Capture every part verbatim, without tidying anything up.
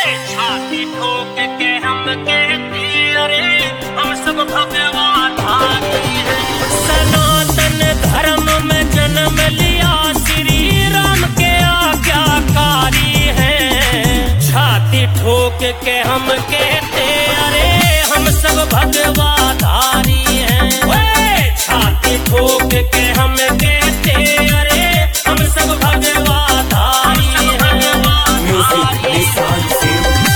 छाती ठोक के हम कहते अरे हम सब भगवाधारी हैं। सनातन धर्म में जन्म लिया श्री राम के आज्ञाकारी हैं। छाती ठोक के हम कहते अरे हम सब भगवाधारी हैं। छाती ठोक के हम कहते अरे हम सब भगवाधारी हैं। म्यूजिक निशान से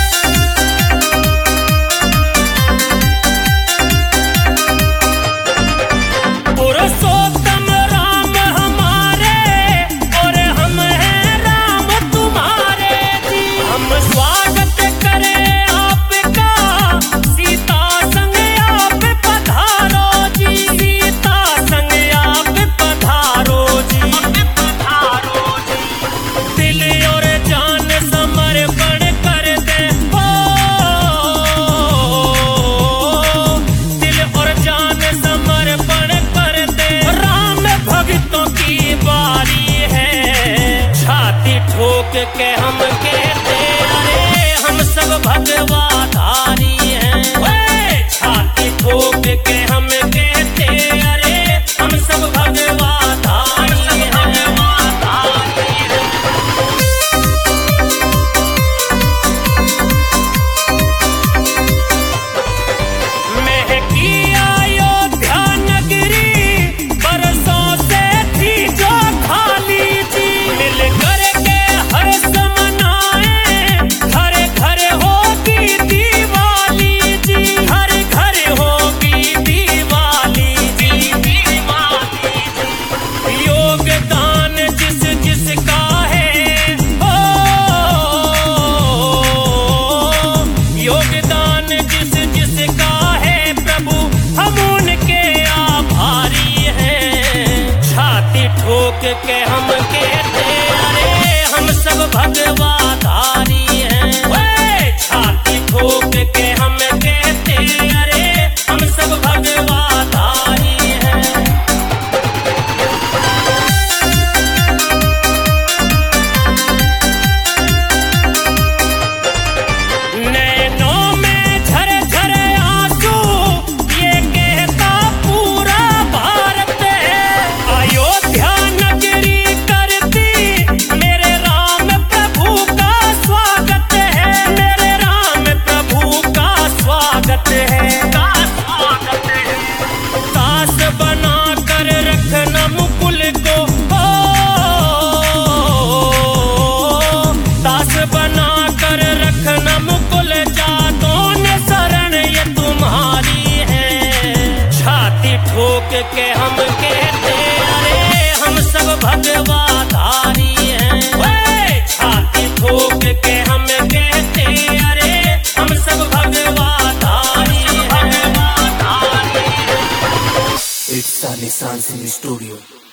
पुरुषोत्तम राम हमारे और हम हैं राम तुम्हारे जी। हम स्वागत करें आपका सीता संग आप पधारो जी। सीता संग आप पधारो जी। पधारो जी दिल और जान समर्पण कर दे हो। दिल और जान समर्पण कर दे राम भक्तों की बारी है। छाती ठोक के हम कहते अरे हम सब भगवाधारी हैं। छाती ठोक के हम कहते अरे हम सब भगवाधारी हैं। महकी अयोध्या नगरी बरसों से थी जो खाली जी। मिल कर के हर्ष मनाए घर घर होगी दिवाली जी। घर घर होगी दिवाली जी। दिवाली जी योगदान जिस जिसका है हो। योगदान जिस जिसका है प्रभु हम उनके आभारी हैं। छाती ठोक के हम कहते अरे हम सब भगवाधारी हैं। छाती ठोक के हम कहते अरे हम सब भगवाधारी हैं। नैनों में झर झर आंसू ये कहता पूरा भारत है। अयोध्या नगरी करती मेरे राम प्रभु का स्वागत है। मेरे राम प्रभु का स्वागत है। का स्वागत है। दास बना कर रखना मुकुल को हो। दास बना कर रखना मुकुल जातों ने शरण ये तुम्हारी है। छाती ठोक के हम कहते अरे हम सब भगवाधारी हैं। छाती ठोक के हम कहते अरे हम सब भगवाधारी हैं। It's a Nissan Studio.